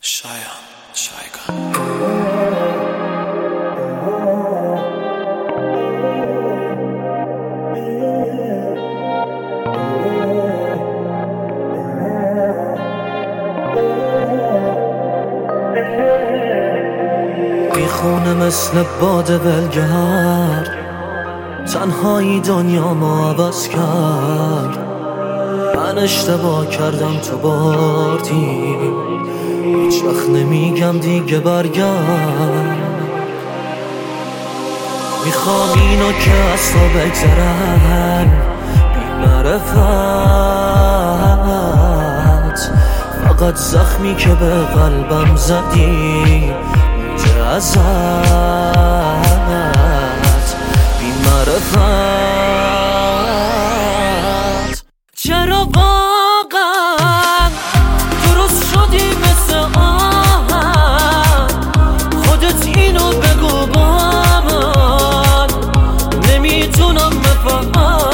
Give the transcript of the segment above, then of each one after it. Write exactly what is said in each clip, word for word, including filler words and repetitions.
شایان شایگان بیخونه مثل باد بلگرد، تنهایی دنیا ما عوض کرد. من اشتباه کردم تو بردی، هیچ وقت نمیگم دیگه برگرد. میخوام اینو که از تو بگذرن بی معرفت، فقط زخمی که به قلبم زدی مونده ازت بی معرفت. چرا واقعا درست شدی مثل آهن؟ خودت اینو بگو با من، نمیتونم بفهمم.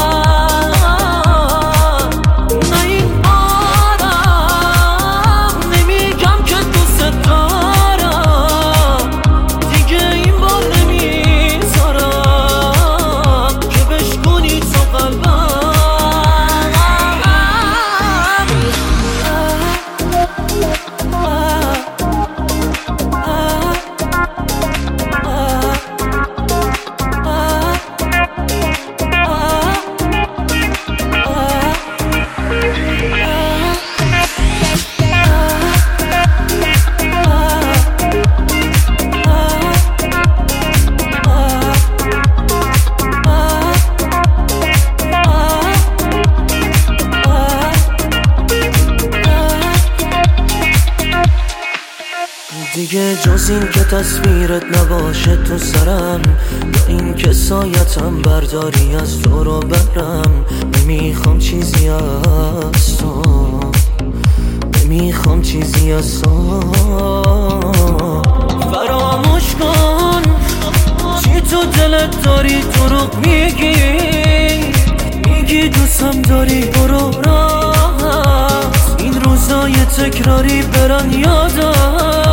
نه این آدم نمیگم که دوست دارم، دیگه این بار نمیذارم که بشکنی تو قلبم. دیگه جز این که تصویرت نباشه تو سرم، یا این که سایتم برداری از تو رو برم. نمیخوام چیزی از تو، نمیخوام چیزی از تو. فراموش کن چی تو دلت داری، دروغ میگی میگی دوستم داری. برو راحت این روزای تکراری برن یادم.